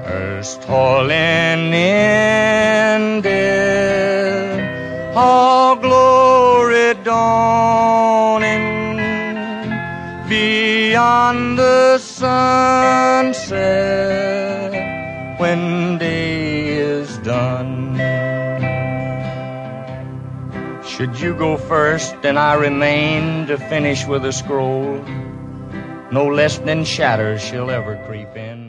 as toiling ended, all glory dawning beyond the sunset when day is done. Should you go first and I remain to finish with a scroll, no less than shadows shall ever creep in.